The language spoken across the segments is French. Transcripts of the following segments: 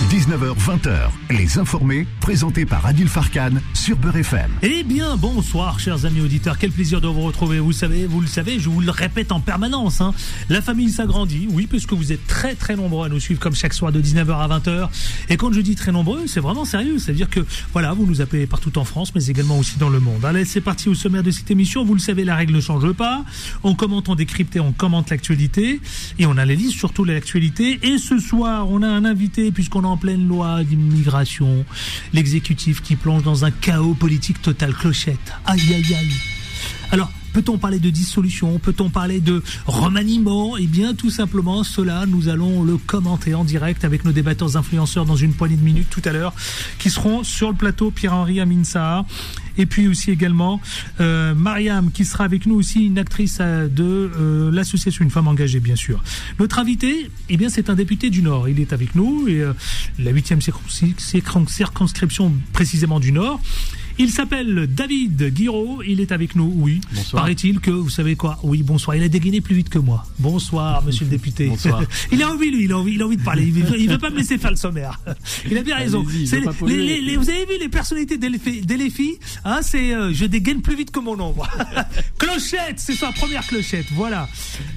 19h-20h, Les Informés, présentés par Adil Farkan sur Beurre FM. Eh bien, bonsoir, chers amis auditeurs. Quel plaisir de vous retrouver. Vous le savez, je vous le répète en permanence. La famille s'agrandit, oui, puisque vous êtes très très nombreux à nous suivre comme chaque soir de 19h à 20h. Et quand je dis très nombreux, c'est vraiment sérieux. C'est-à-dire que, voilà, vous nous appelez partout en France, mais également aussi dans le monde. Allez, c'est parti au sommaire de cette émission. Vous le savez, la règle ne change pas. On commente, on décrypte et on commente l'actualité. Et on analyse surtout l'actualité. Et ce soir, on a un invité, puisqu'on est en pleine loi d'immigration. L'exécutif qui plonge dans un chaos politique total. Clochette. Aïe, aïe, aïe. Alors, peut-on parler de dissolution? Peut-on parler de remaniement? Eh bien, tout simplement, cela, nous allons le commenter en direct avec nos débatteurs influenceurs dans une poignée de minutes tout à l'heure, qui seront sur le plateau, Pierre-Henri Aminsa. Et puis aussi également Mariam, qui sera avec nous aussi, une actrice de l'association Une Femme Engagée, bien sûr. Notre invité, eh bien, c'est un député du Nord. Il est avec nous, et la 8e circonscription précisément du Nord. Il s'appelle David Guiraud, il est avec nous, oui. Bonsoir. Paraît-il que, vous savez quoi? Oui, bonsoir. Il a dégainé plus vite que moi. Bonsoir, monsieur le député. Bonsoir. Il a envie, lui, il a envie de parler. Il veut pas me laisser faire le sommaire. Il a bien raison. Vous avez vu les personnalités d'LFI, je dégaine plus vite que mon ombre. Clochette, c'est sa première clochette. Voilà.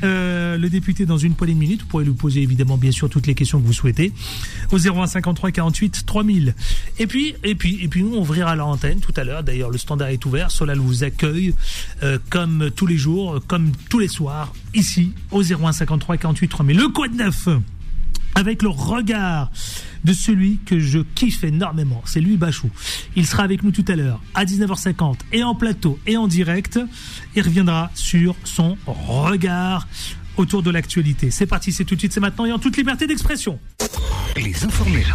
Le député dans une poignée de minutes. Vous pourrez lui poser évidemment, bien sûr, toutes les questions que vous souhaitez. Au 01 53 48 3000. Et puis, nous, on ouvrira l'antenne tout à l'heure. D'ailleurs, le standard est ouvert. Solal vous accueille comme tous les jours, comme tous les soirs, ici, au 01 53 48 3000. Le quoi de neuf, avec le regard de celui que je kiffe énormément, c'est lui, Bachou. Il sera avec nous tout à l'heure, à 19h50, et en plateau, et en direct. Il reviendra sur son regard autour de l'actualité. C'est parti, c'est tout de suite, c'est maintenant, et en toute liberté d'expression. Les Informés.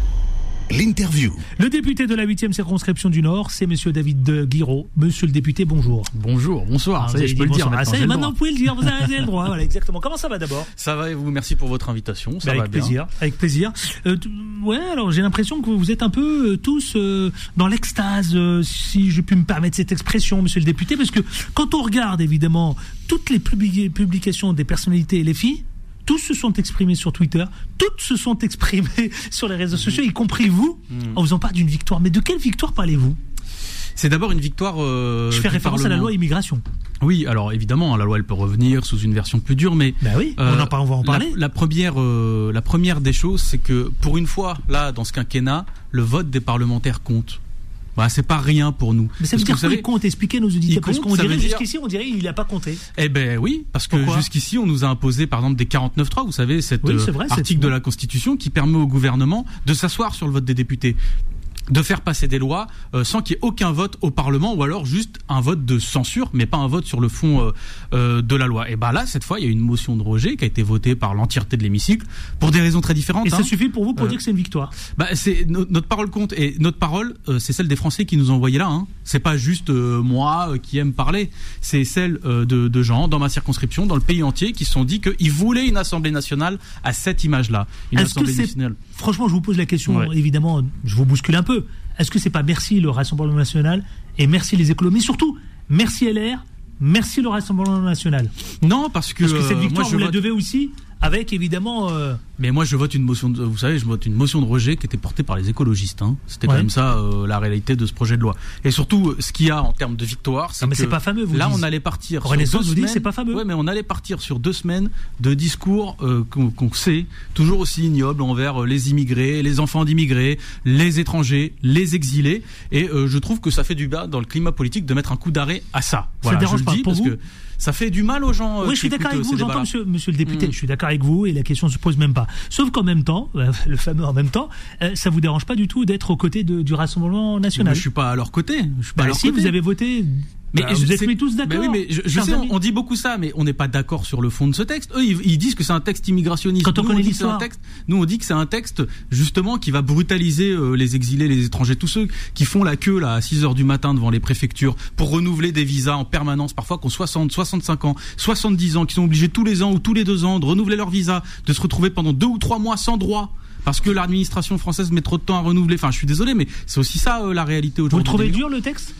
L'interview. Le député de la 8e circonscription du Nord, c'est monsieur David Guiraud. Monsieur le député, bonjour. Bonjour, bonsour. Ça y est, je peux le dire. Maintenant, vous pouvez le dire, vous avez le droit. Voilà, exactement. Comment ça va d'abord? Ça va et vous, merci pour votre invitation. Ça va bien. Avec plaisir. Alors j'ai l'impression que vous êtes un peu tous dans l'extase, si je puis me permettre cette expression, monsieur le député, parce que quand on regarde évidemment toutes les publications des personnalités LFI, tous se sont exprimés sur Twitter, toutes se sont exprimées sur les réseaux sociaux, y compris vous, en faisant part d'une victoire. Mais de quelle victoire parlez-vous? C'est d'abord une victoire... je fais référence à la loi immigration. Oui, alors évidemment, la loi, elle peut revenir sous une version plus dure, mais... Ben oui, on va en parler. La première des choses, c'est que pour une fois, là, dans ce quinquennat, le vote des parlementaires compte. Bah, c'est pas rien pour nous. Mais ça veut dire qu'il compte? Expliquez nos auditeurs. Parce qu'on dirait jusqu'ici, il n'a pas compté. Eh ben oui, parce que jusqu'ici, on nous a imposé, par exemple, des 49.3, vous savez, cet article de la Constitution qui permet au gouvernement de s'asseoir sur le vote des députés, de faire passer des lois sans qu'il y ait aucun vote au Parlement, ou alors juste un vote de censure, mais pas un vote sur le fond de la loi. Et ben là, cette fois, il y a une motion de rejet qui a été votée par l'entièreté de l'hémicycle pour des raisons très différentes. Et ça suffit pour vous pour dire que c'est une victoire? C'est notre parole compte, et notre parole, c'est celle des Français qui nous ont envoyé là. C'est pas juste moi qui aime parler, c'est celle de gens dans ma circonscription, dans le pays entier, qui se sont dit qu'ils voulaient une Assemblée nationale à cette image-là. Franchement, je vous pose la question, évidemment, je vous bouscule un peu. Est-ce que c'est pas merci le Rassemblement National et merci les écolos, mais surtout merci LR, merci le Rassemblement National? Non, parce que cette victoire, vous la devez aussi avec évidemment... Mais moi, je vote une motion de rejet qui était portée par les écologistes. C'était quand même ça la réalité de ce projet de loi. Et surtout, ce qu'il y a en termes de victoire, c'est que c'est pas fameux. On allait partir. Renaissance vous dit c'est pas fameux. Ouais, mais on allait partir sur 2 semaines de discours qu'on sait toujours aussi ignobles envers les immigrés, les enfants d'immigrés, les étrangers, les exilés. Et je trouve que ça fait du bien dans le climat politique de mettre un coup d'arrêt à ça. Voilà, ça dérange pas pour vous? Ça fait du mal aux gens. Oui, je suis d'accord avec vous, j'entends monsieur le député, je suis d'accord avec vous et la question ne se pose même pas. Sauf qu'en même temps, le fameux en même temps, ça vous dérange pas du tout d'être aux côtés du Rassemblement National? Mais je suis pas à leur côté. Vous avez voté... Mais vous êtes mis tous d'accord. Oui, mais je sais, on dit beaucoup ça, mais on n'est pas d'accord sur le fond de ce texte. Eux, ils disent que c'est un texte immigrationniste. Quand on connaît l'histoire. Nous, on dit que c'est un texte, justement, qui va brutaliser les exilés, les étrangers, tous ceux qui font la queue, là, à 6h du matin devant les préfectures pour renouveler des visas en permanence, parfois qui ont 60, 65 ans, 70 ans, qui sont obligés tous les ans ou tous les 2 ans de renouveler leur visa, de se retrouver pendant 2 ou 3 mois sans droit. Parce que l'administration française met trop de temps à renouveler. Enfin, je suis désolé, mais c'est aussi ça, la réalité aujourd'hui. Vous le trouvez dur, le texte?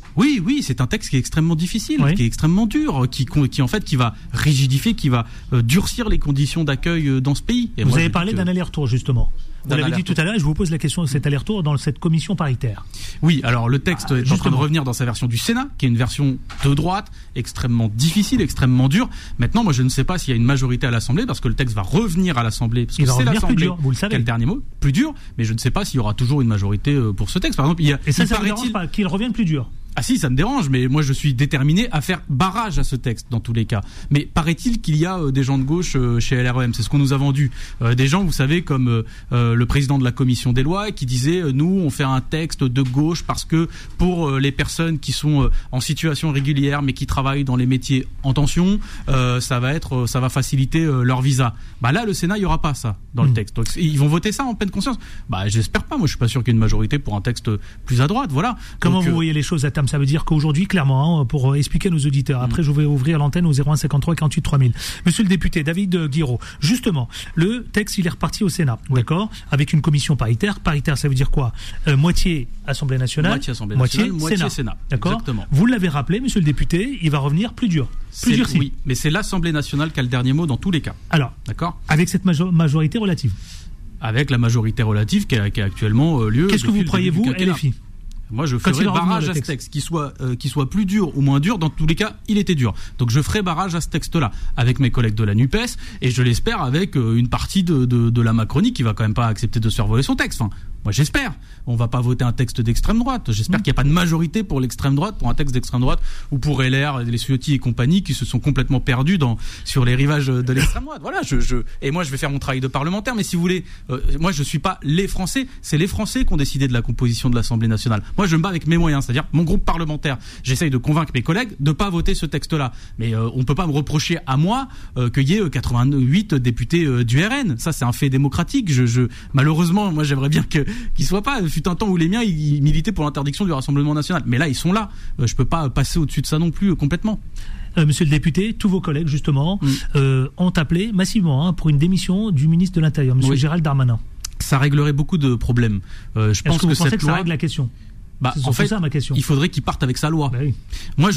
Oui, c'est un texte qui est extrêmement difficile, qui est extrêmement dur, qui en fait qui va rigidifier, qui va durcir les conditions d'accueil dans ce pays. Et vous avez parlé d'un aller-retour justement. Vous l'avez dit tout à l'heure, et je vous pose la question de cet aller-retour dans cette commission paritaire. Oui, alors le texte est en train de revenir dans sa version du Sénat, qui est une version de droite, extrêmement difficile, extrêmement dure. Maintenant, moi je ne sais pas s'il y a une majorité à l'Assemblée, parce que le texte va revenir à l'Assemblée, parce que c'est l'Assemblée vous le savez. Qui a le dernier mot, plus dur, mais je ne sais pas s'il y aura toujours une majorité pour ce texte. Par exemple, et ça ne dérange pas qu'il revienne plus dur? Ah si, ça me dérange, mais moi je suis déterminé à faire barrage à ce texte dans tous les cas. Mais paraît-il qu'il y a des gens de gauche chez LREM, c'est ce qu'on nous a vendu. Des gens, vous savez, comme le président de la commission des lois qui disait nous on fait un texte de gauche parce que pour les personnes qui sont en situation régulière mais qui travaillent dans les métiers en tension, ça va faciliter leur visa. Bah là le Sénat il y aura pas ça dans le texte. Donc ils vont voter ça en pleine conscience. Bah j'espère pas, moi je suis pas sûr qu'il y ait une majorité pour un texte plus à droite, voilà. Comment vous voyez les choses à terme? Ça veut dire qu'aujourd'hui, clairement, pour expliquer à nos auditeurs, après je vais ouvrir l'antenne au 01 53 48 3000. Monsieur le député David Guiraud, justement, le texte il est reparti au Sénat, d'accord, avec une commission paritaire. Paritaire, ça veut dire quoi? Moitié Assemblée nationale, moitié Sénat. D'accord. Exactement. Vous l'avez rappelé, monsieur le député, il va revenir plus dur. Oui, mais c'est l'Assemblée nationale qui a le dernier mot dans tous les cas. Alors, d'accord. Avec cette majorité relative. Avec la majorité relative qui a actuellement lieu. Qu'est-ce que vous croyez, vous, LFI? Moi, je ferai barrage à ce texte, qu'il soit plus dur ou moins dur. Dans tous les cas, il était dur. Donc, je ferai barrage à ce texte-là avec mes collègues de la NUPES et je l'espère avec une partie de la Macronie qui va quand même pas accepter de se faire voler son texte. Enfin, moi, j'espère. On va pas voter un texte d'extrême droite. J'espère qu'il n'y a pas de majorité pour l'extrême droite, pour un texte d'extrême droite ou pour LR, les Ciotti et compagnie qui se sont complètement perdus sur les rivages de l'extrême droite. Voilà. Et moi, je vais faire mon travail de parlementaire. Mais si vous voulez, moi, je suis pas les Français. C'est les Français qui ont décidé de la composition de l'Assemblée nationale. Moi, je me bats avec mes moyens, c'est-à-dire mon groupe parlementaire. J'essaye de convaincre mes collègues de pas voter ce texte-là. Mais on peut pas me reprocher à moi qu'il y ait 88 députés du RN. Ça, c'est un fait démocratique. Malheureusement, moi, j'aimerais bien qu'ils soient pas. Fut un temps où les miens ils militaient pour l'interdiction du Rassemblement national. Mais là, ils sont là. Je peux pas passer au-dessus de ça non plus complètement. Monsieur le député, tous vos collègues justement ont appelé massivement pour une démission du ministre de l'Intérieur, monsieur Gérald Darmanin. Ça réglerait beaucoup de problèmes. Je pense que vous pensez que ça règle la question? En fait, ça, ma question. Il faudrait qu'il parte avec sa loi. Oui. Moi,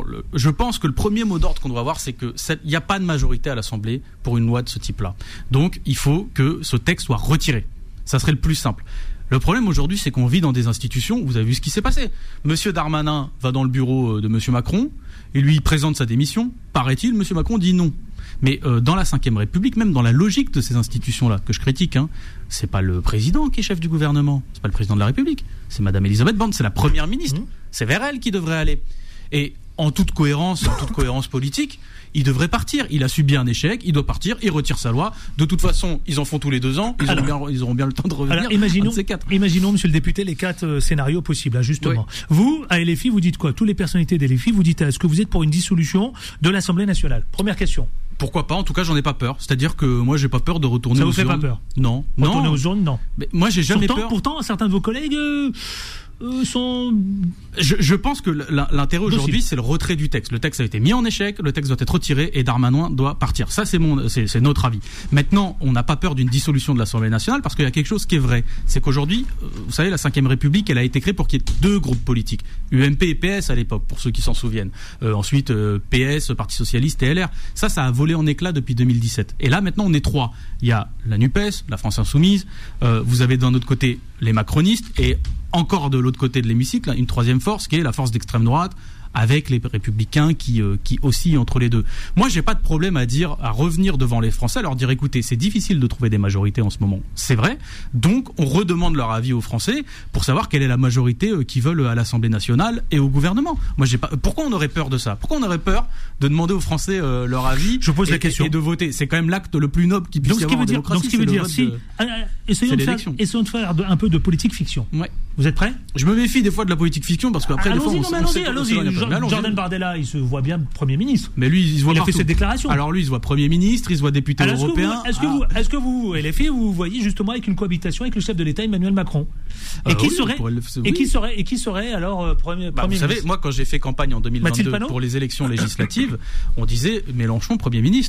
je pense que le premier mot d'ordre qu'on doit avoir, c'est que il n'y a pas de majorité à l'Assemblée pour une loi de ce type-là. Donc, il faut que ce texte soit retiré. Ça serait le plus simple. Le problème aujourd'hui, c'est qu'on vit dans des institutions où vous avez vu ce qui s'est passé. Monsieur Darmanin va dans le bureau de monsieur Macron et lui présente sa démission. Paraît-il, monsieur Macron dit non. Mais dans la Ve République, même dans la logique de ces institutions-là que je critique, c'est pas le président qui est chef du gouvernement, c'est pas le président de la République, c'est Madame Elisabeth Borne, c'est la première ministre. C'est vers elle qu'il devrait aller. Et en toute cohérence politique, il devrait partir. Il a subi un échec, il doit partir, il retire sa loi. De toute façon, ils en font tous les 2 ans, ils auront bien le temps de revenir. Alors, imaginons, monsieur le député, les 4 scénarios possibles, justement. Oui. Vous, à LFI, vous dites quoi? Toutes les personnalités d'LFI, vous dites, est-ce que vous êtes pour une dissolution de l'Assemblée nationale? Première question. Pourquoi pas? En tout cas, j'en ai pas peur. C'est-à-dire que moi, j'ai pas peur de retourner aux urnes. Ça vous fait pas peur? Non. Retourner aux urnes, non. Mais moi, j'ai jamais peur. Pourtant, certains de vos collègues sont... Je pense que l'intérêt aujourd'hui, c'est le retrait du texte. Le texte a été mis en échec, le texte doit être retiré et Darmanin doit partir. Ça, c'est notre avis. Maintenant, on n'a pas peur d'une dissolution de l'Assemblée nationale parce qu'il y a quelque chose qui est vrai. C'est qu'aujourd'hui, vous savez, la Ve République, elle a été créée pour qu'il y ait 2 groupes politiques. UMP et PS à l'époque, pour ceux qui s'en souviennent. Ensuite, PS, Parti Socialiste et LR. Ça a volé en éclats depuis 2017. Et là, maintenant, on est 3. Il y a la NUPES, la France Insoumise. Vous avez d'un autre côté les macronistes et encore de l'autre côté de l'hémicycle, une 3e force qui est la force d'extrême droite avec les républicains qui oscillent entre les deux. Moi, j'ai pas de problème à revenir devant les Français, à leur dire écoutez, c'est difficile de trouver des majorités en ce moment, c'est vrai. Donc, on redemande leur avis aux Français pour savoir quelle est la majorité qu'ils veulent à l'Assemblée nationale et au gouvernement. Moi, pourquoi on aurait peur de ça? Pourquoi on aurait peur de demander aux Français leur avis? Je pose la question. Et de voter. C'est quand même l'acte le plus noble qui puisse y avoir en démocratie. Donc, ce qui veut dire, essayons de faire un peu de politique fiction. Ouais. Vous êtes prêts? Je me méfie des fois de la politique fiction parce qu'après des fois allons-y. Jordan Bardella, il se voit bien Premier ministre. Mais lui, il a fait cette déclaration. Alors lui, il se voit Premier ministre, il se voit député européen. Est-ce que vous, LFI, vous voyez justement avec une cohabitation avec le chef de l'État Emmanuel Macron? Et qui serait alors Premier ministre? Vous savez, moi, quand j'ai fait campagne en 2022 pour les élections législatives, on disait Mélenchon Premier ministre.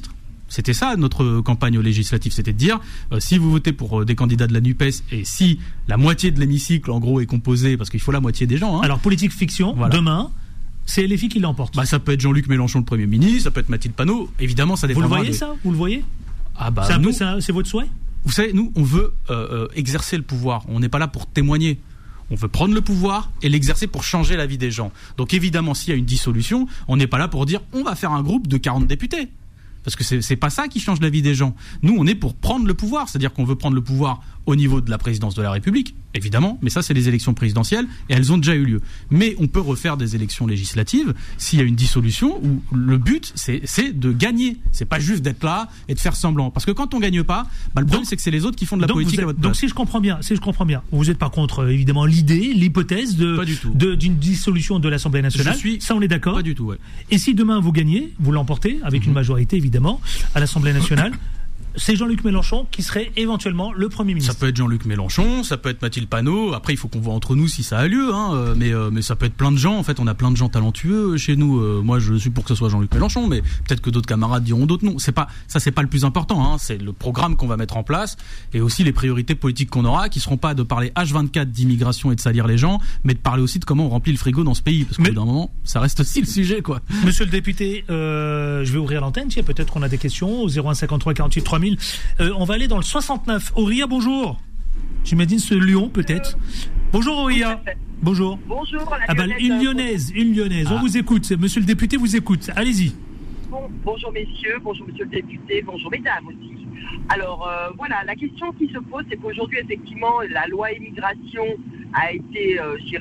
C'était ça notre campagne aux législatives, c'était de dire si vous votez pour des candidats de la NUPES et si la moitié de l'hémicycle en gros est composée, parce qu'il faut la moitié des gens. Alors politique fiction, voilà. Demain, c'est LFI qui l'emporte. Bah ça peut être Jean-Luc Mélenchon le Premier ministre, ça peut être Mathilde Panot, évidemment ça dépend. Vous le voyez ça ? Vous le voyez ? Ah bah c'est votre souhait ? Vous savez, nous on veut exercer le pouvoir, on n'est pas là pour témoigner. On veut prendre le pouvoir et l'exercer pour changer la vie des gens. Donc évidemment, s'il y a une dissolution, on n'est pas là pour dire on va faire un groupe de 40 députés. Parce que c'est pas ça qui change la vie des gens. Nous, on est pour prendre le pouvoir, c'est-à-dire qu'on veut prendre le pouvoir au niveau de la présidence de la République, évidemment, mais ça c'est les élections présidentielles et elles ont déjà eu lieu. Mais on peut refaire des élections législatives s'il y a une dissolution où le but c'est de gagner. C'est pas juste d'être là et de faire semblant. Parce que quand on gagne pas, le problème c'est que c'est les autres qui font de la politique à votre place. Donc si je comprends bien, vous n'êtes pas contre évidemment l'hypothèse d'une dissolution de l'Assemblée nationale. Ça on est d'accord. Pas du tout. Ouais. Et si demain vous gagnez, vous l'emportez avec une majorité évidemment à l'Assemblée nationale. C'est Jean-Luc Mélenchon qui serait éventuellement le Premier ministre. Ça peut être Jean-Luc Mélenchon, ça peut être Mathilde Panot. Après, il faut qu'on voit entre nous si ça a lieu. Mais ça peut être plein de gens. En fait, on a plein de gens talentueux chez nous. Moi, je suis pour que ce soit Jean-Luc Mélenchon, mais peut-être que d'autres camarades diront d'autres noms. C'est pas le plus important. C'est le programme qu'on va mettre en place et aussi les priorités politiques qu'on aura, qui seront pas de parler H24 d'immigration et de salir les gens, mais de parler aussi de comment on remplit le frigo dans ce pays. Parce qu'au bout d'un moment, ça reste aussi le sujet, quoi. Monsieur le député, je vais ouvrir l'antenne. Tiens, peut-être qu'on a des questions au 01 53 48 3000. On va aller dans le 69. Auria, bonjour. J'imagine ce Lyon, peut-être. Bonjour Auria. Bonjour. Bonjour. Une lyonnaise. On vous écoute. Monsieur le député vous écoute. Allez-y. Bonjour messieurs, bonjour monsieur le député, bonjour mesdames aussi. Alors voilà, la question qui se pose, c'est qu'aujourd'hui effectivement la loi immigration a été,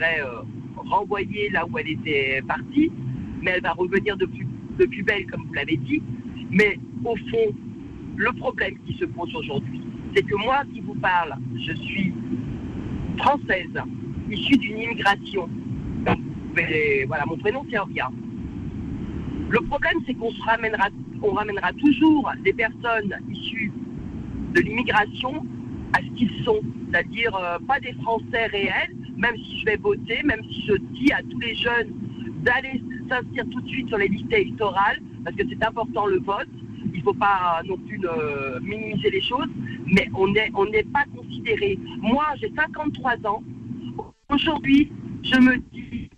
renvoyée là où elle était partie, mais elle va revenir de plus belle comme vous l'avez dit. Mais au fond, le problème qui se pose aujourd'hui, c'est que moi qui vous parle, je suis française, issue d'une immigration. Voilà, mon prénom c'est Auria. Le problème, c'est qu'on ramènera toujours des personnes issues de l'immigration à ce qu'ils sont, c'est-à-dire pas des Français réels, même si je vais voter, même si je dis à tous les jeunes d'aller s'inscrire tout de suite sur les listes électorales, parce que c'est important le vote. Il ne faut pas non plus minimiser les choses, mais on n'est pas considéré. Moi, j'ai 53 ans. Aujourd'hui, je me dis,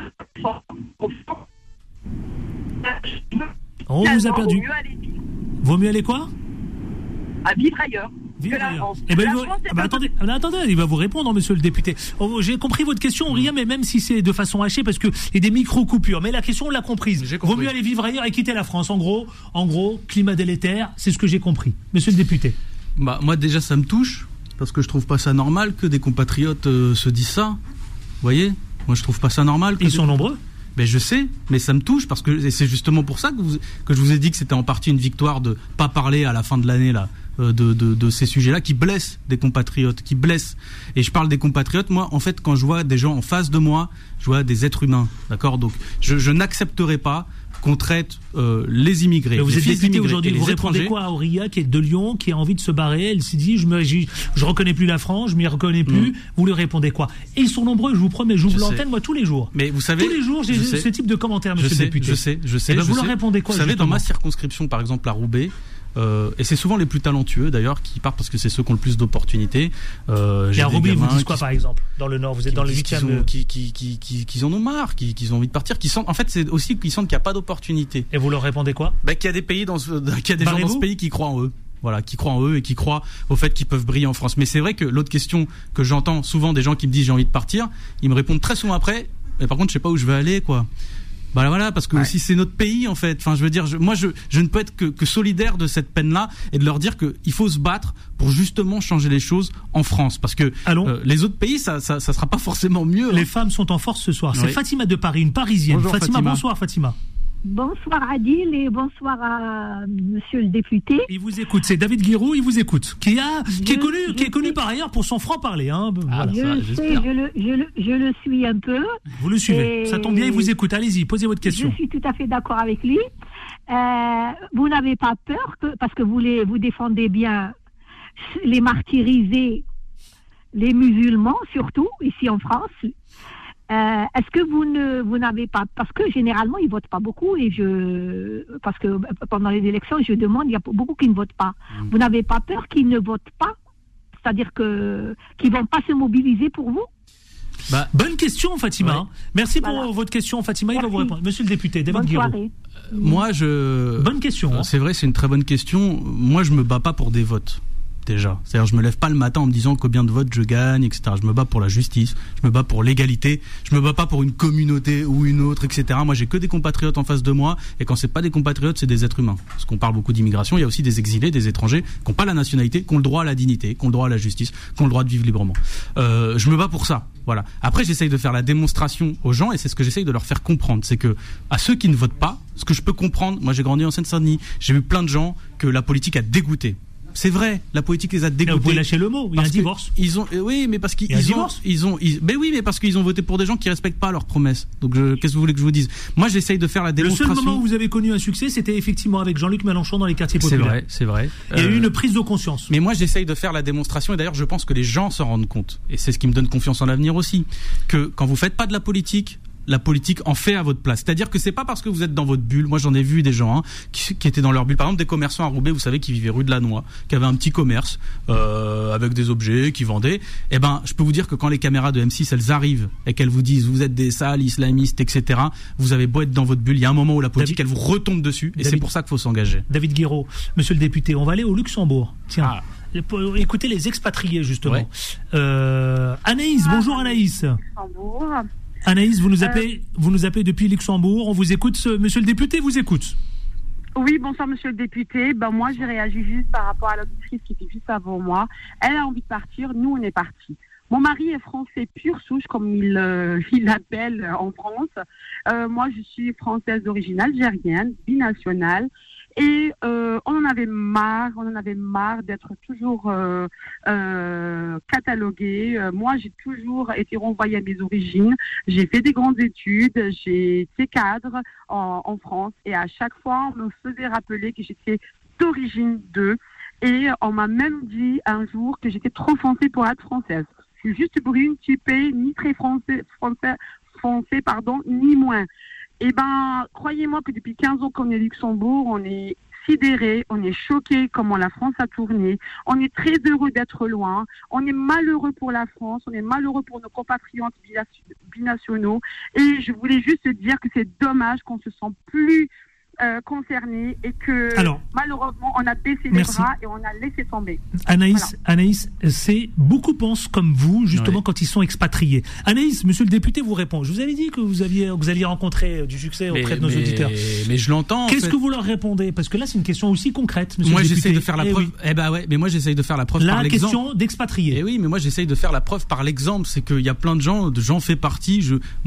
on vous a perdu. Vaut mieux aller quoi ? À vivre ailleurs. Attendez, il va vous répondre, monsieur le député. J'ai compris votre question, Auria, mais même si c'est de façon hachée, parce qu'il y a des micro-coupures. Mais la question, on l'a comprise. Vaut mieux aller vivre ailleurs et quitter la France. En gros, climat délétère, c'est ce que j'ai compris. Monsieur le député. Moi, déjà, ça me touche, parce que je trouve pas ça normal que des compatriotes se disent ça. Vous voyez ? Moi, je trouve pas ça normal. Ils sont nombreux ? Ben je sais, mais ça me touche parce que c'est justement pour ça que je vous ai dit que c'était en partie une victoire de pas parler à la fin de l'année là de ces sujets-là qui blessent des compatriotes, qui blessent. Et je parle des compatriotes. Moi, en fait, quand je vois des gens en face de moi, je vois des êtres humains, d'accord. Donc, je n'accepterai pas qu'on traite les immigrés. Mais vous êtes député aujourd'hui, vous étrangers. Répondez quoi à Auria qui est de Lyon, qui a envie de se barrer? Elle s'est dit, je reconnais plus la France, je m'y reconnais plus. Vous lui répondez quoi? Et ils sont nombreux, je vous promets, j'ouvre l'antenne moi tous les jours. Mais vous savez, tous les jours j'ai ce type de commentaires, monsieur le député. Je sais. Et ben vous leur répondez quoi? Vous savez, dans ma circonscription, par exemple à Roubaix, et c'est souvent les plus talentueux d'ailleurs qui partent parce que c'est ceux qui ont le plus d'opportunités. Et à Roubaix, vous dites quoi par exemple? Dans le Nord, vous êtes dans le 8e. Qui en ont marre, qui ont envie de partir, en fait c'est aussi qu'ils sentent qu'il n'y a pas d'opportunité. Et vous leur répondez quoi? Qu'il y a des pays qu'il y a des gens dans ce pays qui croient en eux. Voilà, qui croient en eux et qui croient au fait qu'ils peuvent briller en France. Mais c'est vrai que l'autre question que j'entends souvent des gens qui me disent j'ai envie de partir, ils me répondent très souvent après, mais par contre je sais pas où je vais aller quoi. Voilà, parce que aussi c'est notre pays en fait. Enfin, je veux dire, moi je ne peux être que solidaire de cette peine-là et de leur dire qu'il faut se battre pour justement changer les choses en France, parce que les autres pays, ça sera pas forcément mieux. Les femmes sont en force ce soir. Oui. C'est Fatima de Paris, une Parisienne. Bonjour, Fatima, bonsoir Fatima. Bonsoir Adil et bonsoir à monsieur le député. Il vous écoute, c'est David Guiraud, il vous écoute, qui est connu par ailleurs pour son franc-parler. Hein. Voilà. Je le suis un peu. Vous le suivez, ça tombe bien, il vous écoute. Allez-y, posez votre question. Je suis tout à fait d'accord avec lui. Vous n'avez pas peur, parce que vous défendez bien les martyrisés, les musulmans surtout, ici en France. est-ce que vous n'avez pas, parce que généralement ils votent pas beaucoup parce que pendant les élections je demande, il y a beaucoup qui ne votent pas. Vous n'avez pas peur qu'ils ne votent pas, c'est-à-dire qu'ils vont pas se mobiliser pour vous? Bonne question, Fatima. Ouais. Merci pour votre question, Fatima. Il va vous répondre. Monsieur le député, David Guiraud. Bonne question. C'est vrai, c'est une très bonne question. Moi, je me bats pas pour des votes. Déjà. C'est-à-dire, je me lève pas le matin en me disant combien de votes je gagne, etc. Je me bats pour la justice, je me bats pour l'égalité, je me bats pas pour une communauté ou une autre, etc. Moi, j'ai que des compatriotes en face de moi, et quand c'est pas des compatriotes, c'est des êtres humains. Parce qu'on parle beaucoup d'immigration, il y a aussi des exilés, des étrangers, qui n'ont pas la nationalité, qui ont le droit à la dignité, qui ont le droit à la justice, qui ont le droit de vivre librement. Je me bats pour ça. Voilà. Après, j'essaye de faire la démonstration aux gens, et c'est ce que j'essaye de leur faire comprendre. C'est que, à ceux qui ne votent pas, ce que je peux comprendre, moi j'ai grandi en Seine-Saint-Denis, j'ai vu plein de gens que la politique a dégoûté. C'est vrai, la politique les a dégoûtés. Vous pouvez lâcher le mot, il y a un divorce. Oui, mais parce qu'ils mais parce qu'ils ont voté pour des gens qui respectent pas leurs promesses. Donc qu'est-ce que vous voulez que je vous dise? Moi, j'essaye de faire la démonstration. Le seul moment où vous avez connu un succès, c'était effectivement avec Jean-Luc Mélenchon dans les quartiers populaires. C'est vrai. Il y a eu une prise de conscience. Mais moi, j'essaye de faire la démonstration, et d'ailleurs, je pense que les gens s'en rendent compte. Et c'est ce qui me donne confiance en l'avenir aussi, que quand vous faites pas de la politique en fait à votre place. C'est-à-dire que c'est pas parce que vous êtes dans votre bulle. Moi, j'en ai vu des gens qui étaient dans leur bulle. Par exemple, des commerçants à Roubaix, vous savez, qui vivaient rue de la Noix, qui avaient un petit commerce avec des objets, qui vendaient. Eh ben, je peux vous dire que quand les caméras de M6 elles arrivent et qu'elles vous disent vous êtes des sales islamistes, etc. Vous avez beau être dans votre bulle, il y a un moment où la politique elle vous retombe dessus, et c'est pour ça qu'il faut s'engager. David Guiraud, Monsieur le député, on va aller au Luxembourg. Tiens. Pour écouter les expatriés justement. Ouais. Anaïs, bonjour Anaïs. Bonjour. Anaïs, vous nous appelez depuis Luxembourg. On vous écoute. Monsieur le député vous écoute. Oui, bonsoir Monsieur le député. Moi, j'ai réagi juste par rapport à l'auditrice qui était juste avant moi. Elle a envie de partir. Nous, on est partis. Mon mari est français pure souche, comme il l'appelle en France. Moi, je suis française d'origine algérienne, binationale. Et on en avait marre d'être toujours catalogués. Moi, j'ai toujours été renvoyée à mes origines. J'ai fait des grandes études, j'ai été cadre en France, et à chaque fois, on me faisait rappeler que j'étais d'origine d'eux. Et on m'a même dit un jour que j'étais trop foncée pour être française. Je suis juste brune, typée, ni très foncée, ni moins. Eh ben, croyez-moi que depuis 15 ans qu'on est à Luxembourg, on est sidérés, on est choqués comment la France a tourné. On est très heureux d'être loin. On est malheureux pour la France. On est malheureux pour nos compatriotes binationaux. Et je voulais juste dire que c'est dommage qu'on se sent plus concernés, et que malheureusement on a baissé les bras et on a laissé tomber. Anaïs, c'est beaucoup pensent comme vous justement quand ils sont expatriés. Anaïs, Monsieur le député vous répond. Je vous avais dit que vous alliez rencontrer du succès auprès de nos auditeurs. Mais je l'entends. Qu'est-ce que vous leur répondez? Parce que là c'est une question aussi concrète. Monsieur moi le j'essaye de faire la preuve. Mais moi j'essaye de faire la preuve par l'exemple. La question d'expatriés. Et oui, mais moi j'essaye de faire la preuve par l'exemple. C'est qu'il y a plein de gens, j'en fais partie.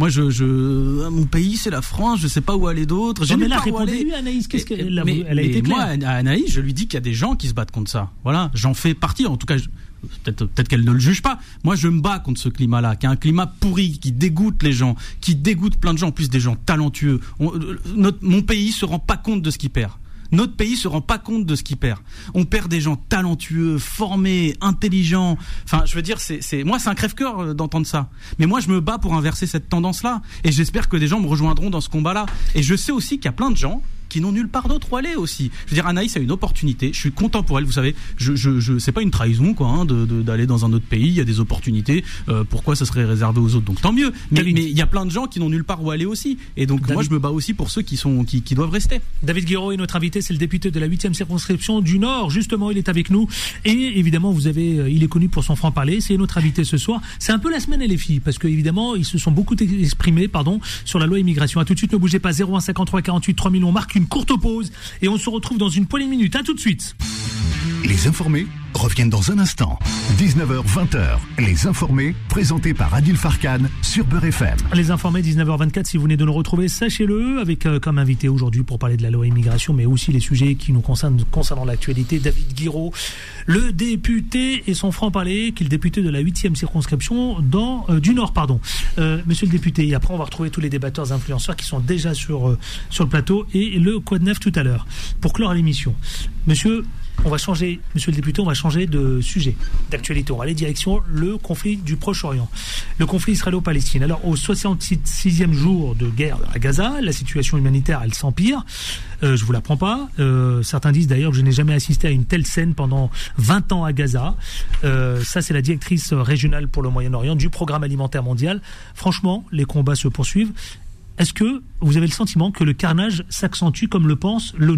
Mon pays c'est la France. Je sais pas où aller d'autre. J'ai pas où aller. Anaïs, elle a été claire. Moi, à Anaïs, je lui dis qu'il y a des gens qui se battent contre ça. Voilà, j'en fais partie. En tout cas, peut-être qu'elle ne le juge pas. Moi, je me bats contre ce climat-là, qui est un climat pourri, qui dégoûte les gens, qui dégoûte plein de gens, en plus des gens talentueux. Mon pays se rend pas compte de ce qu'il perd. Notre pays se rend pas compte de ce qu'il perd. On perd des gens talentueux, formés, intelligents. Enfin, je veux dire, moi, c'est un crève-cœur d'entendre ça. Mais moi, je me bats pour inverser cette tendance-là. Et j'espère que des gens me rejoindront dans ce combat-là. Et je sais aussi qu'il y a plein de gens qui n'ont nulle part d'autre où aller aussi. Je veux dire, Anaïs a une opportunité. Je suis content pour elle. Vous savez, c'est pas une trahison, quoi, d'aller dans un autre pays. Il y a des opportunités. Pourquoi ça serait réservé aux autres? Donc tant mieux. Mais il y a plein de gens qui n'ont nulle part où aller aussi. Et donc moi, je me bats aussi pour ceux qui doivent rester. David Guiraud est notre invité. C'est le député de la 8e circonscription du Nord. Justement, il est avec nous. Et évidemment, il est connu pour son franc-parler. C'est notre invité ce soir. C'est un peu la semaine et les filles, parce que évidemment, ils se sont beaucoup exprimés, sur la loi immigration. À tout de suite, ne bougez pas. 01 53 48 3000. On marque une courte pause et on se retrouve dans une poignée de minutes. À tout de suite. Les informés reviennent dans un instant. 19h, 20h. Les informés, présentés par Adil Farkan sur Beurre FM. Les informés, 19h24. Si vous venez de nous retrouver, sachez-le, avec comme invité aujourd'hui pour parler de la loi immigration, mais aussi les sujets qui nous concernant l'actualité, David Guiraud, le député et son franc-parler, qui est le député de la 8e circonscription du Nord, Monsieur le député, et après on va retrouver tous les débatteurs influenceurs qui sont déjà sur le plateau, et le Quoi de neuf tout à l'heure. Pour clore l'émission, Monsieur, On va changer, monsieur le député, de sujet, d'actualité. On va aller direction le conflit du Proche-Orient. Le conflit israélo-palestinien. Alors, au 66e jour de guerre à Gaza, la situation humanitaire, elle s'empire. Je vous l'apprends pas. Certains disent d'ailleurs que je n'ai jamais assisté à une telle scène pendant 20 ans à Gaza. Ça, c'est la directrice régionale pour le Moyen-Orient du Programme alimentaire mondial. Franchement, les combats se poursuivent. Est-ce que vous avez le sentiment que le carnage s'accentue comme le pense l'ONU ?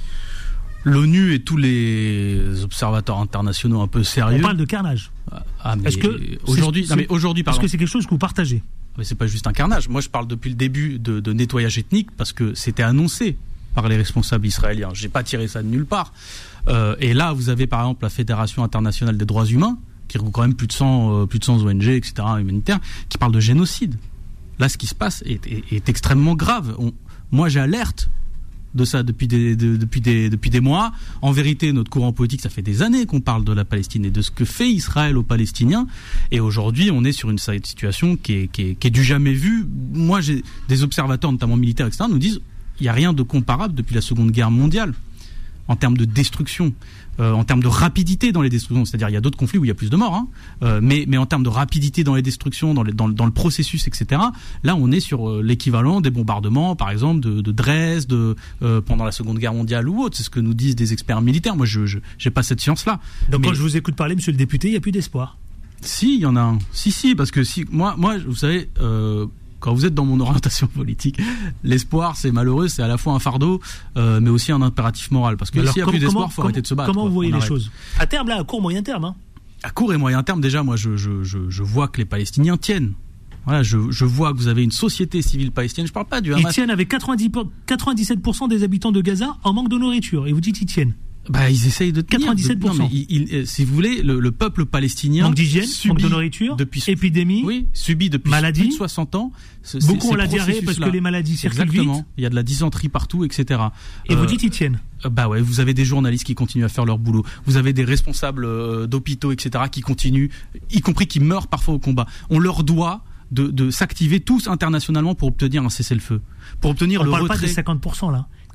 L'ONU et tous les observateurs internationaux un peu sérieux. On parle de carnage. Est-ce que aujourd'hui, est-ce que c'est quelque chose que vous partagez ? Mais c'est pas juste un carnage. Moi, je parle depuis le début de nettoyage ethnique parce que c'était annoncé par les responsables israéliens. J'ai pas tiré ça de nulle part. Et là, vous avez par exemple la Fédération internationale des droits humains, qui regroupe quand même plus de 100 ONG, etc., humanitaires, qui parle de génocide. Là, ce qui se passe est extrêmement grave. Moi, j'alerte de ça depuis des mois. En vérité, notre courant politique, ça fait des années qu'on parle de la Palestine et de ce que fait Israël aux Palestiniens. Et aujourd'hui, on est sur une situation qui est du jamais vu. Moi, j'ai des observateurs, notamment militaires, etc., nous disent il n'y a rien de comparable depuis la Seconde Guerre mondiale en termes de destruction, en termes de rapidité dans les destructions. C'est-à-dire, il y a d'autres conflits où il y a plus de morts, mais en termes de rapidité dans les destructions, dans le processus, etc., là, on est sur l'équivalent des bombardements, par exemple, de Dresde, pendant la Seconde Guerre mondiale ou autre. C'est ce que nous disent des experts militaires. Moi, je n'ai pas cette science-là. Donc, quand je vous écoute parler, monsieur le député, il n'y a plus d'espoir. Si, il y en a un. Si, parce que moi, vous savez... quand vous êtes dans mon orientation politique, l'espoir, c'est malheureux, c'est à la fois un fardeau, mais aussi un impératif moral. Parce que s'il n'y a plus d'espoir, il faut arrêter de se battre. Comment vous voyez les choses ? À terme, là, à court, moyen terme, À court et moyen terme, déjà, moi, je vois que les Palestiniens tiennent. Voilà, je vois que vous avez une société civile palestinienne. Je parle pas du Hamas. Ils tiennent avec 97% des habitants de Gaza en manque de nourriture. Et vous dites ils tiennent. Ils essayent de tenir. 97%. Non, mais si vous voulez, le peuple palestinien manque d'hygiène, manque de nourriture, épidémie, subit depuis maladie, plus de 60 ans. Beaucoup ont la diarrhée parce que les maladies circulent vite. Il y a de la dysenterie partout, etc. Et vous dites ils tiennent. Ouais, vous avez des journalistes qui continuent à faire leur boulot. Vous avez des responsables d'hôpitaux, etc. qui continuent, y compris qui meurent parfois au combat. On leur doit de s'activer tous internationalement pour obtenir un cessez-le-feu, pour obtenir le retrait. On parle pas des 50% là. Comment ?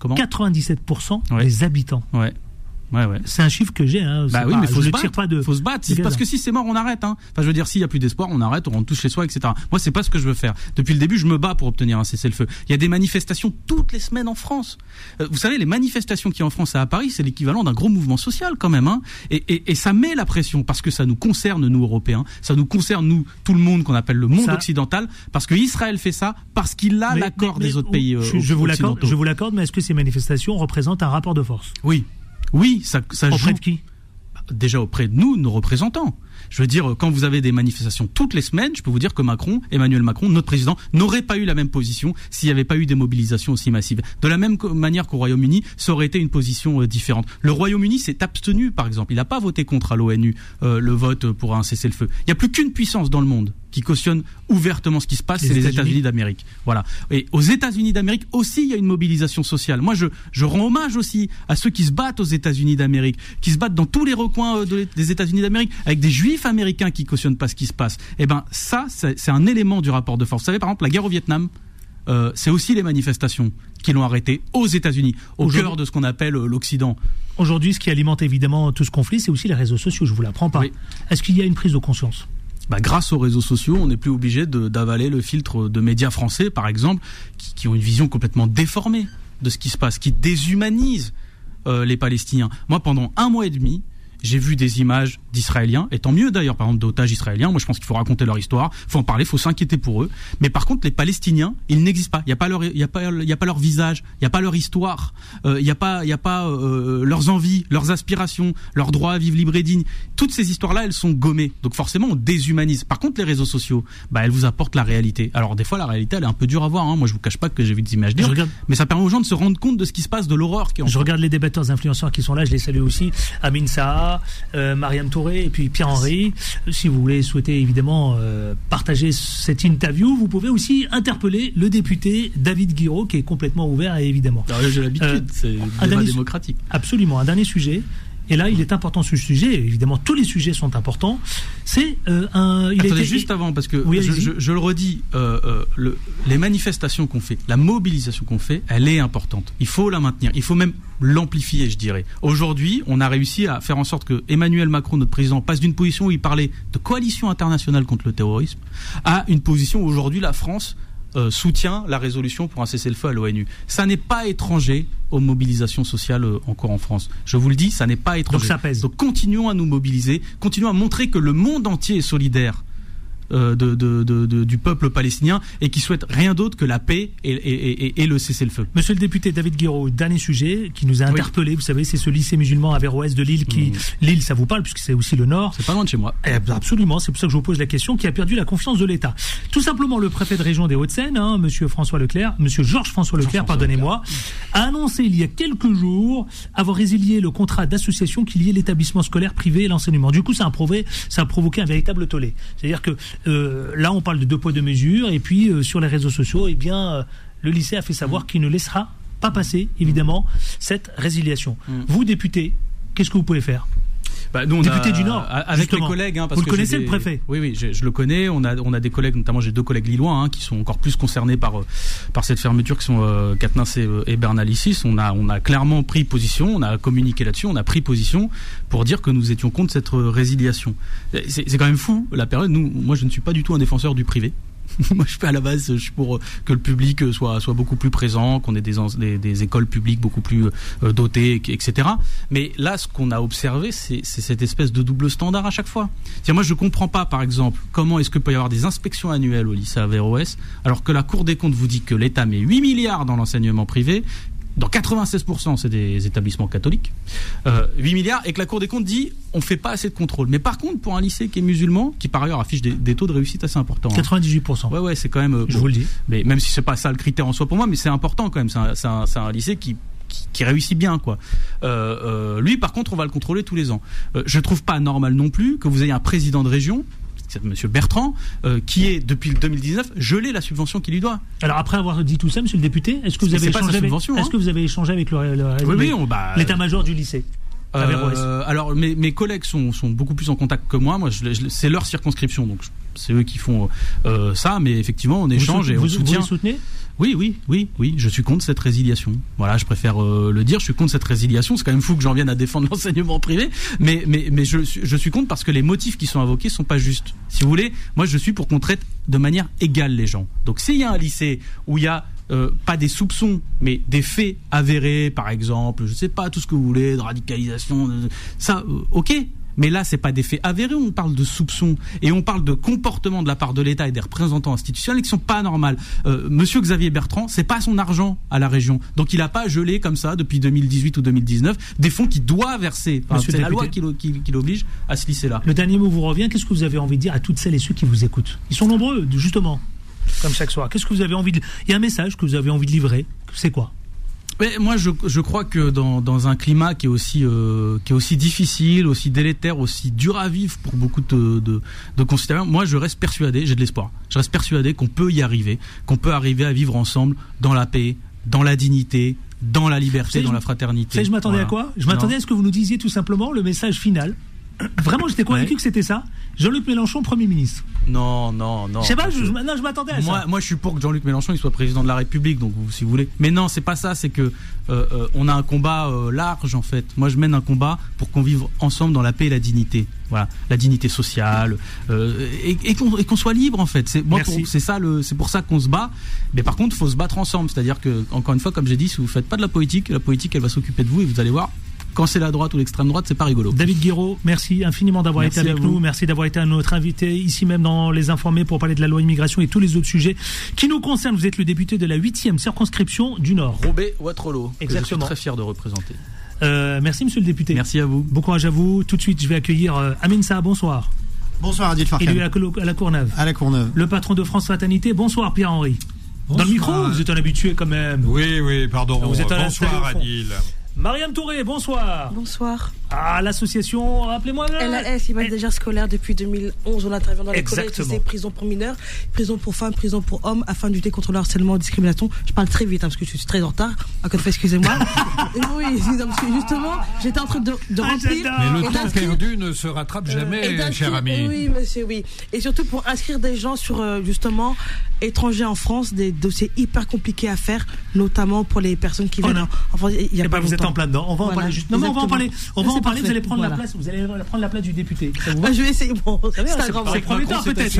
97% des habitants. Ouais. C'est un chiffre que j'ai. Oui, mais faut se battre. Parce que si c'est mort, on arrête. Enfin, je veux dire, s'il y a plus d'espoir, on arrête, on rentre tous chez soi, etc. Moi, c'est pas ce que je veux faire. Depuis le début, je me bats pour obtenir un cessez-le-feu. Il y a des manifestations toutes les semaines en France. Vous savez, les manifestations qu'il y a en France et à Paris, c'est l'équivalent d'un gros mouvement social quand même. Et ça met la pression parce que ça nous concerne, nous Européens. Ça nous concerne, nous, tout le monde qu'on appelle le monde occidental. Parce que Israël fait ça, parce qu'il a l'accord des autres pays occidentaux. Je vous l'accorde, mais est-ce que ces manifestations représentent un rapport de force ? Oui, ça joue. Auprès de qui ? Déjà auprès de nous, nos représentants. Je veux dire, quand vous avez des manifestations toutes les semaines, je peux vous dire que Emmanuel Macron, notre président, n'aurait pas eu la même position s'il n'y avait pas eu des mobilisations aussi massives. De la même manière qu'au Royaume-Uni, ça aurait été une position différente. Le Royaume-Uni s'est abstenu, par exemple. Il n'a pas voté contre à l'ONU le vote pour un cessez-le-feu. Il n'y a plus qu'une puissance dans le monde qui cautionne ouvertement ce qui se passe, c'est les États-Unis d'Amérique. Voilà. Et aux États-Unis d'Amérique aussi, il y a une mobilisation sociale. Moi, je rends hommage aussi à ceux qui se battent aux États-Unis d'Amérique, qui se battent dans tous les recoins des États-Unis d'Amérique, avec des Juifs américains qui cautionnent pas ce qui se passe. Ça, c'est un élément du rapport de force. Vous savez, par exemple, la guerre au Vietnam, c'est aussi les manifestations qui l'ont arrêté aux États-Unis, au cœur de ce qu'on appelle l'Occident. Aujourd'hui, ce qui alimente évidemment tout ce conflit, c'est aussi les réseaux sociaux. Je vous l'apprends pas. Oui. Est-ce qu'il y a une prise de conscience ? Grâce aux réseaux sociaux, on n'est plus obligé d'avaler le filtre de médias français, par exemple, qui ont une vision complètement déformée de ce qui se passe, qui déshumanisent les Palestiniens. Moi, pendant 1 mois et demi, j'ai vu des images d'Israéliens, et tant mieux d'ailleurs, par exemple d'otages israéliens. Moi je pense qu'il faut raconter leur histoire, il faut en parler, il faut s'inquiéter pour eux. Mais par contre les Palestiniens, ils n'existent pas. Il n'y a pas leur visage, il n'y a pas leur histoire, il n'y a pas leurs envies, leurs aspirations, leur droit à vivre libre et digne. Toutes ces histoires-là, elles sont gommées. Donc forcément on déshumanise. Par contre les réseaux sociaux, elles vous apportent la réalité. Alors des fois la réalité elle est un peu dure à voir. Moi je vous cache pas que j'ai vu des images dures, mais ça permet aux gens de se rendre compte de ce qui se passe, de l'horreur qui est en. Je regarde les débatteurs influenceurs qui sont là, je les salue aussi. Amin Saha, Mariam Touré et puis Pierre-Henri. Si vous voulez souhaiter évidemment partager cette interview, vous pouvez aussi interpeller le député David Guiraud qui est complètement ouvert et évidemment. J'ai l'habitude, c'est un débat démocratique. Absolument. Un dernier sujet. et là il est important ce sujet, évidemment tous les sujets sont importants, c'est juste avant, parce que je le redis, les manifestations qu'on fait, la mobilisation qu'on fait, elle est importante, il faut la maintenir, il faut même l'amplifier, je dirais. Aujourd'hui, on a réussi à faire en sorte que Emmanuel Macron, notre président, passe d'une position où il parlait de coalition internationale contre le terrorisme à une position où aujourd'hui la France soutient la résolution pour un cessez-le-feu à l'ONU. Ça n'est pas étranger aux mobilisations sociales encore en France. Je vous le dis, ça n'est pas étranger. Donc ça pèse. Donc continuons à nous mobiliser, continuons à montrer que le monde entier est solidaire du peuple palestinien et qui souhaite rien d'autre que la paix et le cessez-le-feu. Monsieur le député David Guiraud, dernier sujet qui nous a interpellés, vous savez, c'est ce lycée musulman à Averroès de Lille Lille, ça vous parle puisque c'est aussi le Nord. C'est pas loin de chez moi. Absolument, c'est pour ça que je vous pose la question, qui a perdu la confiance de l'État. Tout simplement, le préfet de région des Hauts-de-Seine, monsieur Georges-François Leclerc, pardonnez-moi, a annoncé il y a quelques jours avoir résilié le contrat d'association qui liait l'établissement scolaire privé et l'enseignement. Du coup, ça a provoqué un véritable tollé. C'est-à-dire que là, on parle de 2 poids 2 mesures, et puis sur les réseaux sociaux, le lycée a fait savoir qu'il ne laissera pas passer, évidemment, cette résiliation. Vous, député, qu'est-ce que vous pouvez faire ? Nous, député du Nord, avec les collègues, parce vous le connaissez, le préfet ? Oui, je le connais. On a des collègues, notamment j'ai 2 collègues lillois, qui sont encore plus concernés par cette fermeture, qui sont Quatennens et Bernalicis. On a clairement pris position, on a communiqué là-dessus, on a pris position pour dire que nous étions contre cette résiliation. C'est quand même fou la période. Moi, je ne suis pas du tout un défenseur du privé. Moi, à la base, je suis pour que le public soit beaucoup plus présent, qu'on ait des écoles publiques beaucoup plus dotées, etc. Mais là, ce qu'on a observé, c'est cette espèce de double standard à chaque fois. C'est-à-dire, moi, je comprends pas, par exemple, comment est-ce que peut y avoir des inspections annuelles au lycée Averroès, alors que la Cour des comptes vous dit que l'État met 8 milliards dans l'enseignement privé. Dans 96%, c'est des établissements catholiques. 8 milliards, et que la Cour des comptes dit on fait pas assez de contrôle. Mais par contre, pour un lycée qui est musulman, qui par ailleurs affiche des taux de réussite assez importants. 98%. Ouais, c'est quand même. Je vous le dis. Mais même si c'est pas ça le critère en soi pour moi, mais c'est important quand même. C'est un lycée qui réussit bien, quoi. Lui, par contre, on va le contrôler tous les ans. Je trouve pas normal non plus que vous ayez un président de région, c'est Monsieur Bertrand, qui est depuis 2019 gelé la subvention qu'il lui doit. Alors après avoir dit tout ça, Monsieur le député, est-ce que vous avez échangé avec l'état-major du lycée? Alors mes collègues sont beaucoup plus en contact que moi. C'est leur circonscription, donc c'est eux qui font ça. Mais effectivement, on échange et on soutient. Vous le soutenez ? Oui, je suis contre cette résiliation. Voilà, je préfère le dire, je suis contre cette résiliation. C'est quand même fou que j'en vienne à défendre l'enseignement privé, mais je suis contre parce que les motifs qui sont invoqués sont pas justes. Si vous voulez, moi je suis pour qu'on traite de manière égale les gens. Donc s'il y a un lycée où il y a pas des soupçons, mais des faits avérés, par exemple, je sais pas, tout ce que vous voulez, de radicalisation, ça, ok. Mais là, c'est pas des faits avérés, on parle de soupçons et on parle de comportements de la part de l'État et des représentants institutionnels qui sont pas normaux. Monsieur Xavier Bertrand, c'est pas son argent à la région, donc il a pas gelé comme ça depuis 2018 ou 2019 des fonds qu'il doit verser. C'est la loi qui l'oblige à ce lycée-là. Le dernier mot vous revient. Qu'est-ce que vous avez envie de dire à toutes celles et ceux qui vous écoutent ? Ils sont nombreux, justement, comme chaque soir. Qu'est-ce que vous avez envie de... Il y a un message que vous avez envie de livrer. C'est quoi ? Mais moi, je crois que dans un climat qui est aussi difficile, aussi délétère, aussi dur à vivre pour beaucoup de concitoyens, moi, je reste persuadé, j'ai de l'espoir. Je reste persuadé qu'on peut y arriver, qu'on peut arriver à vivre ensemble dans la paix, dans la dignité, dans la liberté, dans la fraternité. Je m'attendais à quoi ? Je m'attendais à ce que vous nous disiez tout simplement le message final. Vraiment, j'étais convaincu que c'était ça. Jean-Luc Mélenchon, Premier ministre. Non. Je sais pas, je m'attendais à ça. Moi, je suis pour que Jean-Luc Mélenchon il soit président de la République, donc si vous voulez. Mais non, c'est pas ça. C'est que on a un combat large en fait. Moi, je mène un combat pour qu'on vive ensemble dans la paix et la dignité. Voilà, la dignité sociale et qu'on soit libre en fait. C'est pour ça qu'on se bat. Mais par contre, il faut se battre ensemble. C'est-à-dire que, encore une fois, comme j'ai dit, si vous faites pas de la politique elle va s'occuper de vous et vous allez voir. Quand c'est la droite ou l'extrême droite, c'est pas rigolo. David Guiraud, merci infiniment d'avoir été avec nous. Merci d'avoir été notre invité ici même dans Les Informés pour parler de la loi immigration et tous les autres sujets qui nous concernent. Vous êtes le député de la 8e circonscription du Nord. Roubaix-Wattrelos. Exactement. Que je suis très fier de représenter. Merci monsieur le député. Merci à vous. Bon courage à vous. Tout de suite, je vais accueillir Amin Saha. Bonsoir. Bonsoir Adil Farkan. Il est à la Courneuve. À la Courneuve. Le patron de France Fraternité. Bonsoir Pierre-Henri. Dans le micro, vous êtes un habitué quand même. Oui, pardon. Vous êtes bonsoir Adil. Mariam Touré, bonsoir. Bonsoir. l'association, rappelez-moi. LAS, Image Légère Scolaire, depuis 2011, on intervient dans les collèges, prison pour mineurs, prison pour femmes, prison pour hommes, afin de lutter contre le harcèlement, discrimination. Je parle très vite, parce que je suis très en retard. Encore une fois, excusez-moi. Oui, parce que justement, j'étais en train de remplir. Mais le temps perdu ne se rattrape jamais, cher ami. Oui, monsieur, oui. Et surtout pour inscrire des gens sur, justement, étrangers en France, des dossiers hyper compliqués à faire, notamment pour les personnes qui viennent. Enfin, vous êtes en plein dedans. On va en parler. On va en parler. Vous allez prendre la place. Vous allez prendre la place du député. Ça vous va? Je vais essayer. Bon, c'est prometteur peut-être.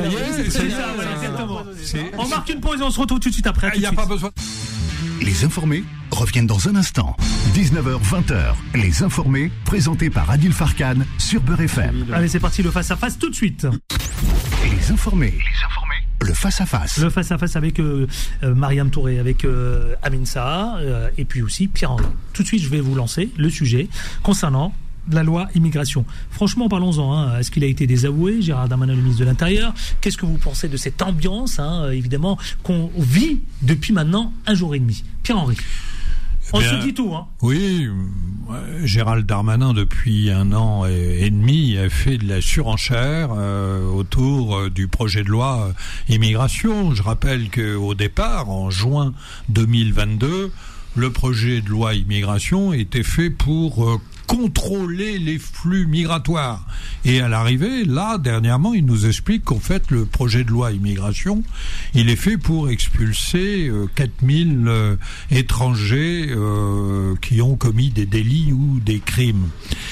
On marque une pause et on se retrouve tout de suite après. Il n'y a pas besoin. Les informés reviennent dans un instant. 19h, 20h. Les informés, présentés par Adil Farkan sur Beurre FM. Allez, c'est parti, le face-à-face tout de suite. Les informés. Le face-à-face. Le face-à-face avec Mariam Touré, avec Amin Saha, et puis aussi Pierre-Henri. Tout de suite, je vais vous lancer le sujet concernant la loi immigration. Franchement, parlons-en. Est-ce qu'il a été désavoué, Gérald Darmanin, le ministre de l'Intérieur? Qu'est-ce que vous pensez de cette ambiance, évidemment, qu'on vit depuis maintenant 1 jour et demi? Pierre-Henri. On se dit tout, Oui, Gérald Darmanin, depuis 1 an et demi, a fait de la surenchère autour du projet de loi immigration. Je rappelle qu'au départ, en juin 2022, le projet de loi immigration était fait pour contrôler les flux migratoires. Et à l'arrivée, là, dernièrement, il nous explique qu'en fait, le projet de loi immigration, il est fait pour expulser 4000 étrangers qui ont commis des délits ou des crimes.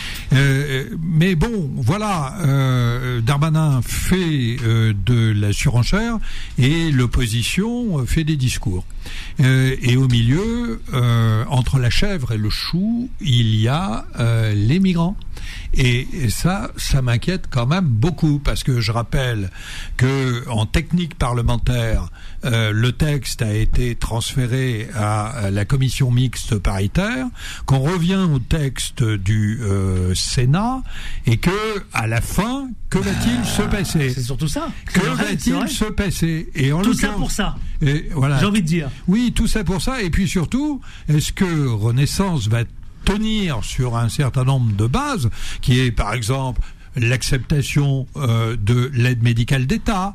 Mais bon, voilà, Darmanin fait de la surenchère et l'opposition fait des discours. Et au milieu, entre la chèvre et le chou, il y a les migrants. Et ça m'inquiète quand même beaucoup, parce que je rappelle que en technique parlementaire, le texte a été transféré à la commission mixte paritaire, qu'on revient au texte du Sénat, et que à la fin, que va-t-il se passer? C'est surtout ça. Que va-t-il se passer? Et en tout ça pour ça. Et voilà. J'ai envie de dire. Oui, tout ça pour ça. Et puis surtout, est-ce que Renaissance va tenir sur un certain nombre de bases, qui est par exemple l'acceptation de l'aide médicale d'État,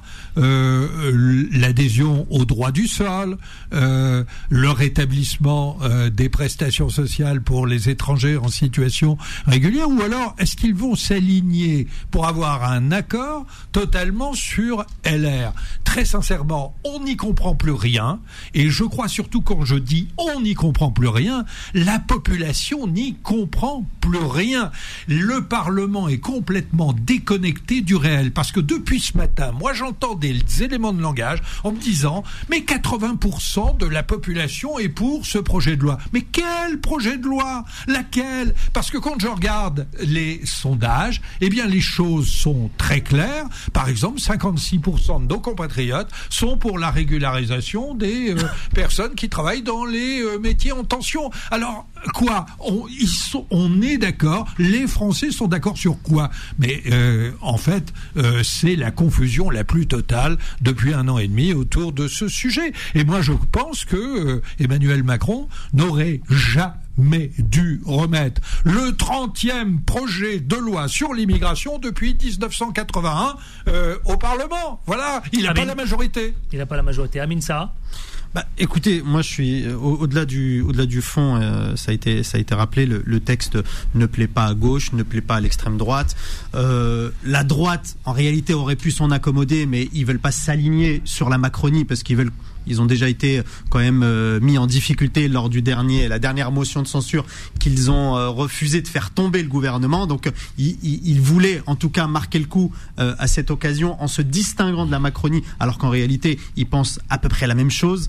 l'adhésion au droit du sol, le rétablissement des prestations sociales pour les étrangers en situation régulière, ou alors est-ce qu'ils vont s'aligner pour avoir un accord totalement sur LR? Très sincèrement, on n'y comprend plus rien, et je crois surtout, quand je dis on n'y comprend plus rien, la population n'y comprend plus rien. Le Parlement est complètement déconnecté du réel, parce que depuis ce matin, moi j'entends des éléments de langage en me disant mais 80% de la population est pour ce projet de loi. Mais quel projet de loi? Laquelle? Parce que quand je regarde les sondages, eh bien les choses sont très claires. Par exemple, 56% de nos compatriotes sont pour la régularisation des personnes qui travaillent dans les métiers en tension. Alors quoi? On est d'accord, les Français sont d'accord sur quoi? Mais en fait, c'est la confusion la plus totale depuis 1 an et demi autour de ce sujet. Et moi, je pense que Emmanuel Macron n'aurait jamais dû remettre le 30e projet de loi sur l'immigration depuis 1981 au Parlement. Voilà, il n'a pas la majorité. Il n'a pas la majorité. Amin Saha. Écoutez, moi je suis au-delà du fond, ça a été rappelé, le texte ne plaît pas à gauche, ne plaît pas à l'extrême droite. La droite, en réalité, aurait pu s'en accommoder, mais ils veulent pas s'aligner sur la Macronie, parce ils ont déjà été quand même mis en difficulté lors la dernière motion de censure qu'ils ont refusé de faire tomber le gouvernement. Donc ils voulaient en tout cas marquer le coup à cette occasion en se distinguant de la Macronie, alors qu'en réalité ils pensent à peu près la même chose.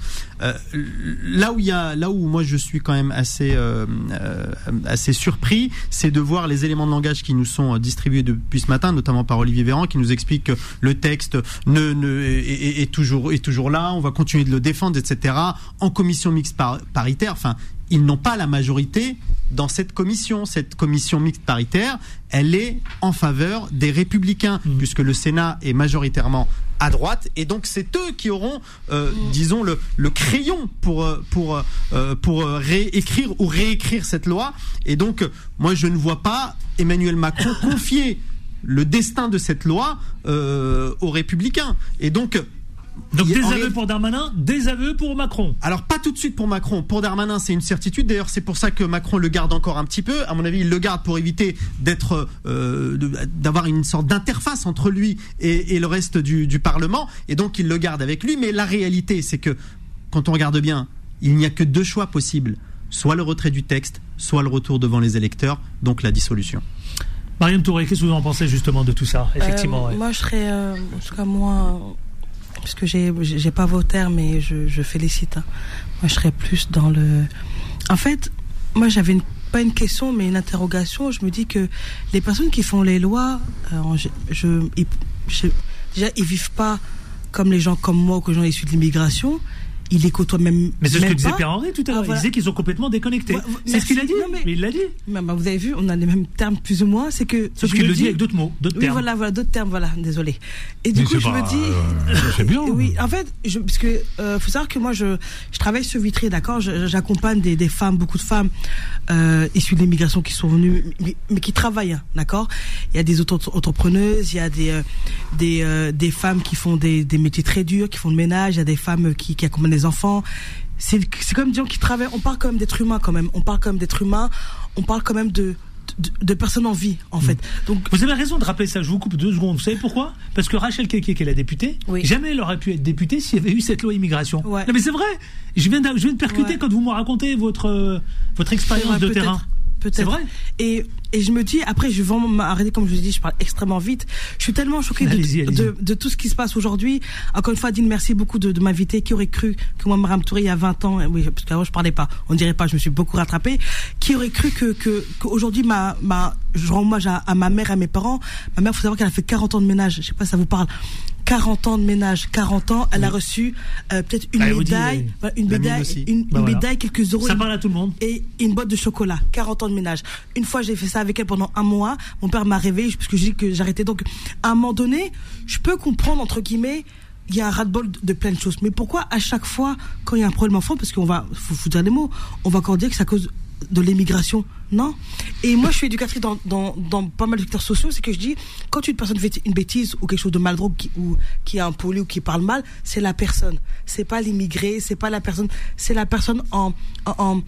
Là où moi je suis quand même assez surpris, c'est de voir les éléments de langage qui nous sont distribués depuis ce matin, notamment par Olivier Véran, qui nous explique que le texte est toujours là, on va continuer de le défendre, etc. En commission mixte paritaire, enfin, ils n'ont pas la majorité dans cette commission. Cette commission mixte paritaire, elle est en faveur des Républicains, puisque le Sénat est majoritairement à droite, et donc c'est eux qui auront, disons, le crayon pour réécrire ou réécrire cette loi. Et donc, moi, je ne vois pas Emmanuel Macron confier le destin de cette loi aux Républicains. Et donc désaveu pour Darmanin, désaveu pour Macron. Alors pas tout de suite pour Macron. Pour Darmanin, c'est une certitude. D'ailleurs, c'est pour ça que Macron le garde encore un petit peu. À mon avis, il le garde pour éviter d'avoir une sorte d'interface entre lui et le reste du Parlement. Et donc, il le garde avec lui. Mais la réalité, c'est que quand on regarde bien, il n'y a que 2 choix possibles. Soit le retrait du texte, soit le retour devant les électeurs, donc la dissolution. Mariam Touré, qu'est-ce que vous en pensez justement de tout ça, effectivement? Moi, je serais, en tout cas moi, parce que j'ai pas vos termes, mais je félicite. Hein. Moi, je serais plus dans le. En fait, moi, j'avais pas une question, mais une interrogation. Je me dis que les personnes qui font les lois, déjà, ils vivent pas comme les gens comme moi, ou que les gens issus de l'immigration. Il les côtoie même. Mais c'est ce que disait Pierre-Henri tout à l'heure. Il disait qu'ils sont complètement déconnectés. C'est ce qu'il a dit. Mais il l'a dit. Vous avez vu, on a les mêmes termes plus ou moins. C'est que. Sauf qu'il le dit avec d'autres mots, d'autres termes. Oui, voilà, d'autres termes. Voilà, désolé. Et du coup, je me dis. C'est bien. Oui, en fait, parce que faut savoir que moi, je travaille sur Vitry, d'accord. J'accompagne des femmes, beaucoup de femmes issues de l'immigration qui sont venues, mais qui travaillent, hein, d'accord. Il y a des entrepreneuses, il y a des femmes qui font des métiers très durs, qui font le ménage. Il y a des femmes qui accompagnent des enfants. C'est comme des gens qui travaillent. On parle quand même d'êtres humains, quand même. On parle quand même d'êtres humains. On parle quand même de personnes en vie, en fait. Donc, vous avez raison de rappeler ça. Je vous coupe 2 secondes. Vous savez pourquoi? Parce que Rachel Keke, qui est la députée, jamais elle aurait pu être députée s'il y avait eu cette loi immigration. Ouais. Non, mais c'est vrai. Je viens de percuter quand vous me racontez votre expérience de terrain. Peut-être. C'est vrai. Et je me dis, après, je vais vraiment m'arrêter, comme je vous ai dit, je parle extrêmement vite. Je suis tellement choquée de tout ce qui se passe aujourd'hui. Encore une fois, Dean, merci beaucoup de m'inviter. Qui aurait cru que moi, Mariam Touré, il y a 20 ans, oui, parce qu'avant, je parlais pas, on dirait pas, je me suis beaucoup rattrapée. Qui aurait cru qu'aujourd'hui, je rends hommage à ma mère, à mes parents. Ma mère, faut savoir qu'elle a fait 40 ans de ménage. Je sais pas si ça vous parle. 40 ans de ménage, 40 ans, elle a reçu peut-être une médaille, une médaille, quelques euros. Ça parle à tout le monde. Et une boîte de chocolat, 40 ans de ménage. Une fois, j'ai fait ça avec elle pendant 1 mois. Mon père m'a réveillé parce que j'ai dit que j'arrêtais. Donc, à un moment donné, je peux comprendre, entre guillemets, il y a un ras-de-bol de plein de choses. Mais pourquoi à chaque fois, quand il y a un problème enfant, parce qu'on va, faut dire les mots, on va encore dire que c'est à cause de l'immigration? Non. Et moi, je suis éducatrice dans pas mal de secteurs sociaux. C'est que je dis, quand une personne fait une bêtise ou quelque chose de mal, ou qui est impoli ou qui parle mal, c'est la personne. C'est pas l'immigré, c'est pas la personne, c'est la personne dans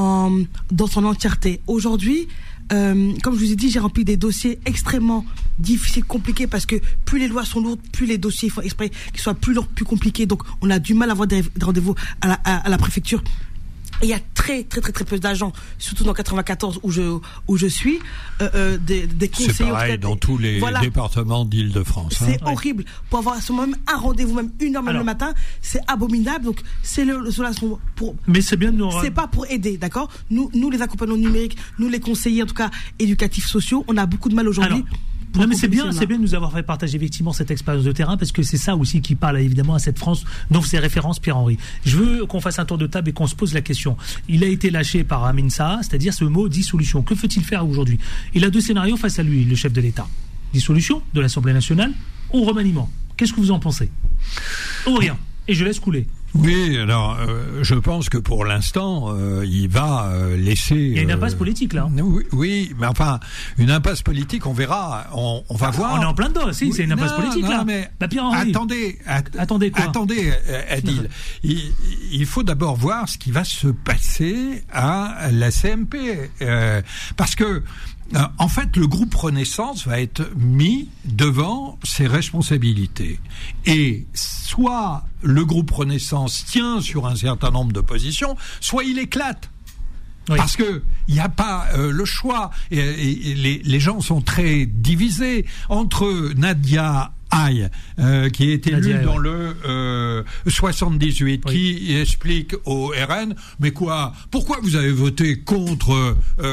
son entièreté. Aujourd'hui, comme je vous ai dit, j'ai rempli des dossiers extrêmement difficiles, compliqués, parce que plus les lois sont lourdes, plus les dossiers font exprès qu'ils soient plus lourds, plus compliqués. Donc, on a du mal à avoir des rendez-vous à la préfecture. Il y a très peu d'agents, surtout dans 94 où je suis, des conseillers. C'est pareil dans tous les départements d'Île-de-France. C'est horrible. Pour avoir même un rendez-vous, même 1 heure le matin, c'est abominable. Donc c'est Mais c'est bien de nous. C'est pas pour aider, d'accord. Nous les accompagnants numériques, nous les conseillers en tout cas éducatifs sociaux, on a beaucoup de mal aujourd'hui. Non, mais c'est bien de nous avoir fait partager effectivement cette expérience de terrain, parce que c'est ça aussi qui parle évidemment à cette France dont fait référence Pierre-Henri. Je veux qu'on fasse un tour de table et qu'on se pose la question. Il a été lâché par Amin Saha, c'est-à-dire ce mot dissolution. Que faut-il faire aujourd'hui? Il a 2 scénarios face à lui, le chef de l'État. Dissolution de l'Assemblée nationale ou remaniement. Qu'est-ce que vous en pensez? Ou rien. Et je laisse couler. Oui, alors je pense que pour l'instant, il va laisser. Il y a une impasse politique là. Oui, mais enfin, une impasse politique, on verra, on va voir. On est en plein dedans, si, c'est une impasse politique là. Mais Pierre-Henri. Attendez quoi? Attendez, Adil. Il faut d'abord voir ce qui va se passer à la CMP, parce que. En fait, le groupe Renaissance va être mis devant ses responsabilités. Et soit le groupe Renaissance tient sur un certain nombre de positions, soit il éclate. Oui. Parce que il n'y a pas le choix. Et les gens sont très divisés entre Nadia Aye, qui est élu dans le 78, qui explique au RN, mais quoi, pourquoi vous avez voté contre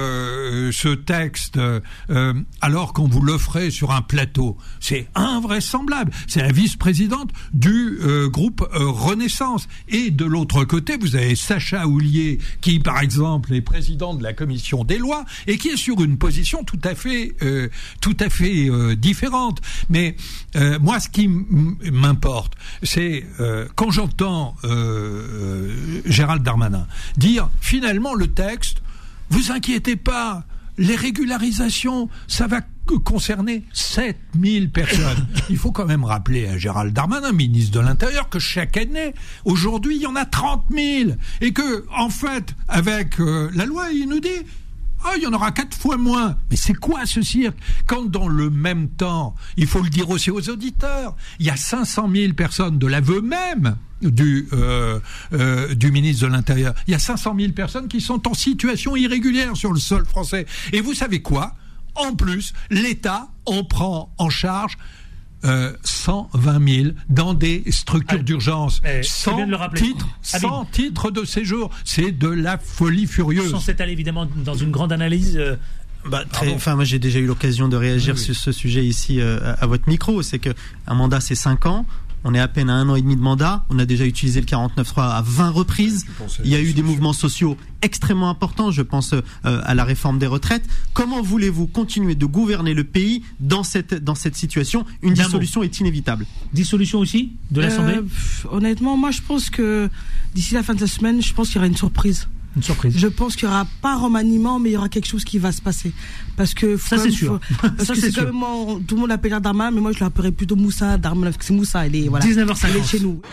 ce texte alors qu'on vous l'offrait sur un plateau? C'est invraisemblable. C'est la vice-présidente du groupe Renaissance. Et de l'autre côté, vous avez Sacha Houlié, qui par exemple est président de la commission des lois et qui est sur une position tout à fait différente. Mais moi, ce qui m'importe, c'est quand j'entends Gérald Darmanin dire finalement le texte, vous inquiétez pas, les régularisations, ça va concerner 7000 personnes. Il faut quand même rappeler à Gérald Darmanin, ministre de l'Intérieur, que chaque année, aujourd'hui, il y en a 30 000. Et que, en fait, avec la loi, il nous dit, il y en aura 4 fois moins. Mais c'est quoi ce cirque? Quand dans le même temps, il faut le dire aussi aux auditeurs, il y a 500 000 personnes de l'aveu même du ministre de l'Intérieur. Il y a 500 000 personnes qui sont en situation irrégulière sur le sol français. Et vous savez quoi? En plus, l'État en prend en charge 120 000 dans des structures d'urgence. Sans titre de séjour. C'est de la folie furieuse. Sans s'étaler évidemment dans une grande analyse. Moi j'ai déjà eu l'occasion de réagir sur ce sujet ici à votre micro. C'est qu'un mandat c'est 5 ans. On est à peine à 1 an et demi de mandat. On a déjà utilisé le 49.3 à 20 reprises. Il y a eu des mouvements sociaux extrêmement importants. Je pense à la réforme des retraites. Comment voulez-vous continuer de gouverner le pays dans cette situation? Une dissolution est inévitable. Dissolution aussi de l'Assemblée? Honnêtement, moi je pense que d'ici la fin de la semaine, je pense qu'il y aura une surprise. Une surprise. Je pense qu'il n'y aura pas remaniement, mais il y aura quelque chose qui va se passer. Parce que ça, c'est sûr. Parce que c'est quand même, tout le monde l'appelle Darmanin, mais moi je l'appellerais plutôt Moussa Darmanin, parce que c'est Moussa, il est, voilà. 19h50. Il est chez nous.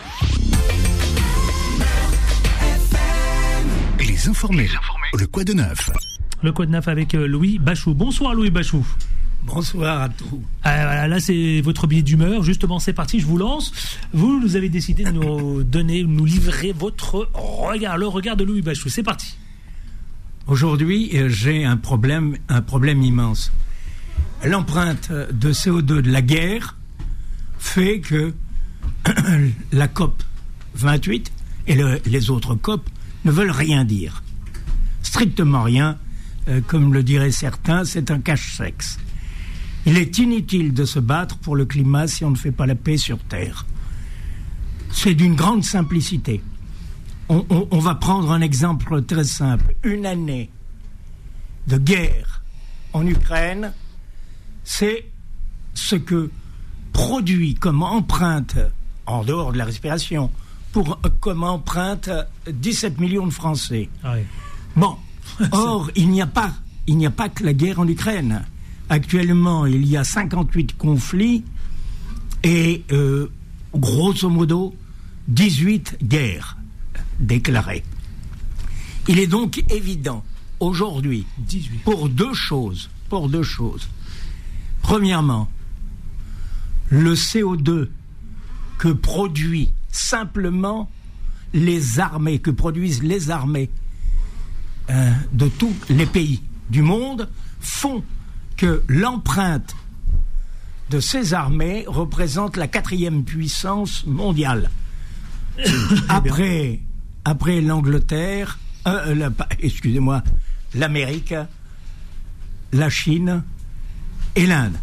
Les informés. Le Quoi de Neuf. Le Quoi de Neuf avec Louis Bachou. Bonsoir Louis Bachou. Bonsoir à tous. Là, c'est votre billet d'humeur. Justement, c'est parti, je vous lance. Vous avez décidé de nous livrer votre regard, le regard de Louis Bachou. C'est parti. Aujourd'hui, j'ai un problème immense. L'empreinte de CO2 de la guerre fait que la COP 28 et les autres COP ne veulent rien dire. Strictement rien. Comme le diraient certains, c'est un cache-sexe. Il est inutile de se battre pour le climat si on ne fait pas la paix sur Terre. C'est d'une grande simplicité. On va prendre un exemple très simple. Une année de guerre en Ukraine, c'est ce que produit comme empreinte, en dehors de la respiration, comme empreinte 17 millions de Français. Ah oui. Bon, or, il n'y a pas que la guerre en Ukraine. Actuellement, il y a 58 conflits et, grosso modo, 18 guerres déclarées. Il est donc évident, aujourd'hui, pour deux choses. Premièrement, le CO2 que produisent les armées de tous les pays du monde font que l'empreinte de ces armées représente la 4e puissance mondiale. Après l'Angleterre, l'Amérique, la Chine et l'Inde.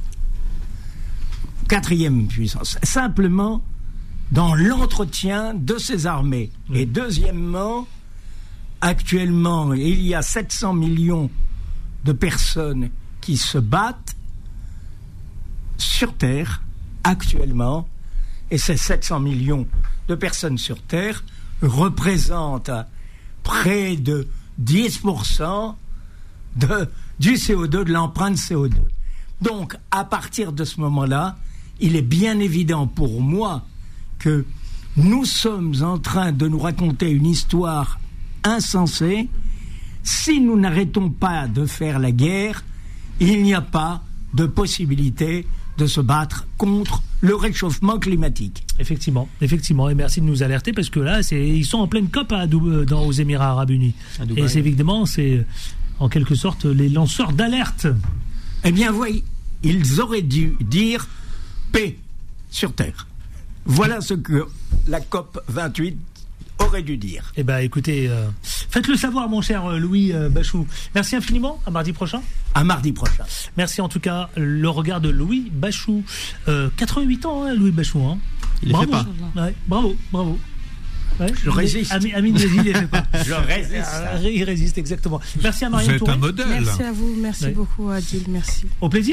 4e puissance. Simplement dans l'entretien de ces armées. Et deuxièmement, actuellement, il y a 700 millions de personnes qui se battent sur Terre, actuellement, et ces 700 millions de personnes sur Terre représentent près de 10% du CO2, de l'empreinte CO2. Donc, à partir de ce moment-là, il est bien évident pour moi que nous sommes en train de nous raconter une histoire insensée. Si nous n'arrêtons pas de faire la guerre, il n'y a pas de possibilité de se battre contre le réchauffement climatique. Effectivement, et merci de nous alerter parce que là, ils sont en pleine COP aux Émirats Arabes Unis. Et c'est évidemment, c'est en quelque sorte les lanceurs d'alerte. Eh bien, oui, ils auraient dû dire paix sur Terre. Voilà ce que la COP 28 aurait dû dire. Eh bien, écoutez, faites-le savoir, mon cher Louis Bachou. Merci infiniment. À mardi prochain. À mardi prochain. Merci en tout cas. Le regard de Louis Bachou. 88 ans, hein, Louis Bachou. Hein. Il bravo. les fait pas. Ouais, bravo. Ouais, je résiste. Amine Yazi, il les fait pas. Je résiste. Il résiste, exactement. Merci à Marianne Touré. Vous êtes un modèle. Merci à vous. Merci beaucoup, Adil. Merci. Au plaisir.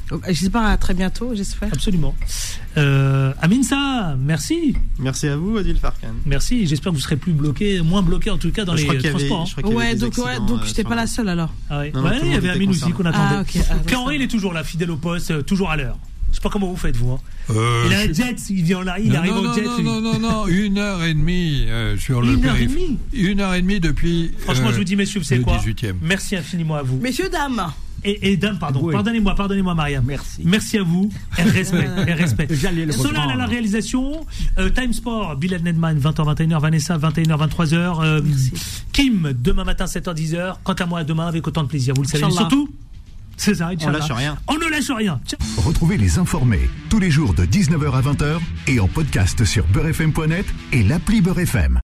Je sais pas, à très bientôt, j'espère. Absolument. Aminsa, merci. Merci à vous, Adil Farkan. Merci, j'espère que vous serez moins bloqué en tout cas dans les transports. Donc j'étais pas la seule alors. Ah ouais, il y avait Amine aussi qu'on attendait. Henri, il est toujours là, fidèle au poste, toujours à l'heure. Je sais pas comment vous faites, vous. Il a un jet, il vient là, il arrive en jet. Non, 1h30 sur le périph'. 1h30 depuis. Franchement, je vous dis, messieurs, vous savez quoi 18e. Merci infiniment à vous. Messieurs, dames. Et dames, pardon. Oui. Pardonnez-moi, Mariam. Merci à vous. Et respect. Solal à la réalisation. Time Sport, Bilal Nedman, 20h-21h, Vanessa, 21h-23h. Kim, demain matin, 7h-10h. Quant à moi, demain, avec autant de plaisir. Vous le savez. Surtout, César, on lâche rien. On ne lâche rien. Retrouvez les informés tous les jours de 19h à 20h et en podcast sur beurrefm.net et l'appli Beurrefm.